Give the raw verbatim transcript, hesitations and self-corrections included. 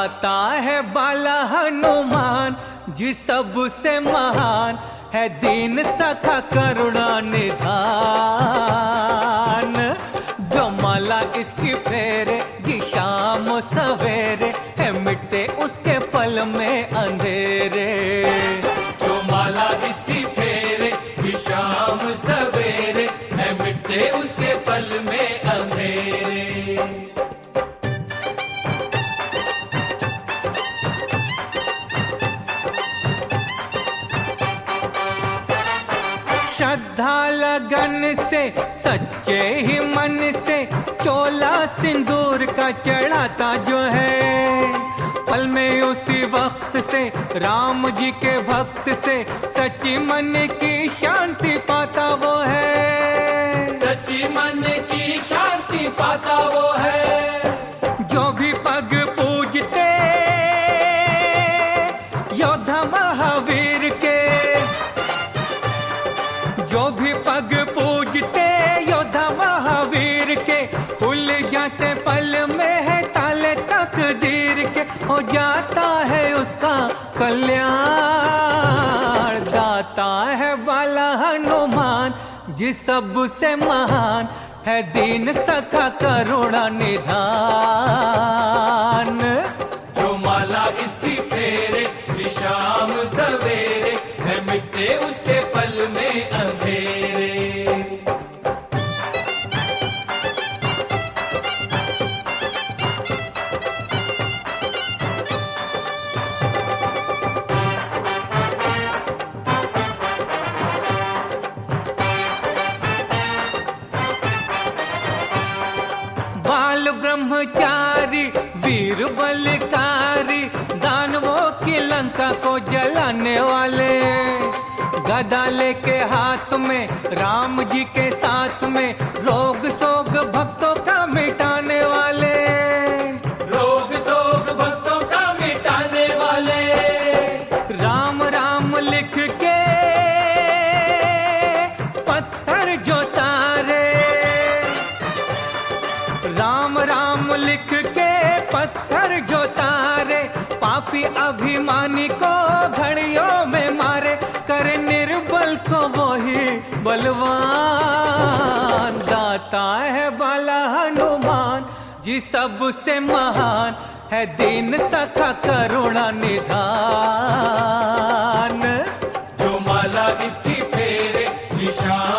दाता है बाला हनुमान जी सबसे महान है दीन सखा करुणा निधान। जो माला इसकी फेरे जी शाम सवेरे है मिटते उसके पल में अंधेरे। जो माला इसकी फेरे जी शाम सवेरे है मिटते उसके पल में अंधेरे। श्रद्धा लगन से सच्चे ही मन से चोला सिंदूर का चढ़ाता जो है पल में उसी वक्त से राम जी के भक्त से सच्ची मन की शांति पाता वो है। सच्ची मन की शांति पाता वो है। जो भी पग पूजते योद्धा महावीर के, जो भी पग पूजते योद्धा महावीर के खुल जाते पल में है ताले तकदीर के। हो जाता है उसका कल्याण। दाता है बाला हनुमान जी सबसे महान है दीन सखा करुणा निधान। जो माला इसकी फेरे जी शाम सवेरे है मिटते उसके पल में अंधेरे। बाल ब्रह्मचारी वीर बलकारी दानवों की लंका को जलाने वाले गदा लेके हाथ में राम जी के साथ में रोग सोग भक्तों का मिटाने वाले। रोग सोग भक्तों का मिटाने वाले। राम राम लिख के पत्थर जो तारे, राम राम लिख के पत्थर जो तारे पापी अभिमानी को घड़ियों में मारे करे निर्बल को वही बलवान। दाता है बाला हनुमान जी सबसे महान है दीन सखा करुणा निधान। जो माला इसकी फेरे जी शाम